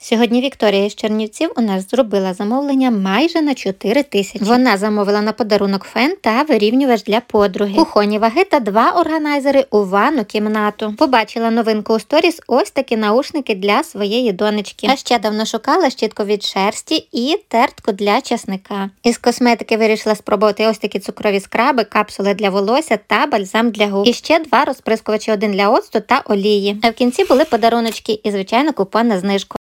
Сьогодні Вікторія з Чернівців у нас зробила замовлення майже на 4 тисячі. Вона замовила на подарунок фен та вирівнювач для подруги, кухонні ваги та 2 органайзери у ванну кімнату. Побачила новинку у сторіс, ось такі наушники для своєї донечки. А ще давно шукала щітку від шерсті і тертку для часника. Із косметики вирішила спробувати ось такі цукрові скраби, капсули для волосся та бальзам для губ. І ще 2 розприскувачі, один для оцту та олії. А в кінці були подаруночки і, звичайно, купон на знижку.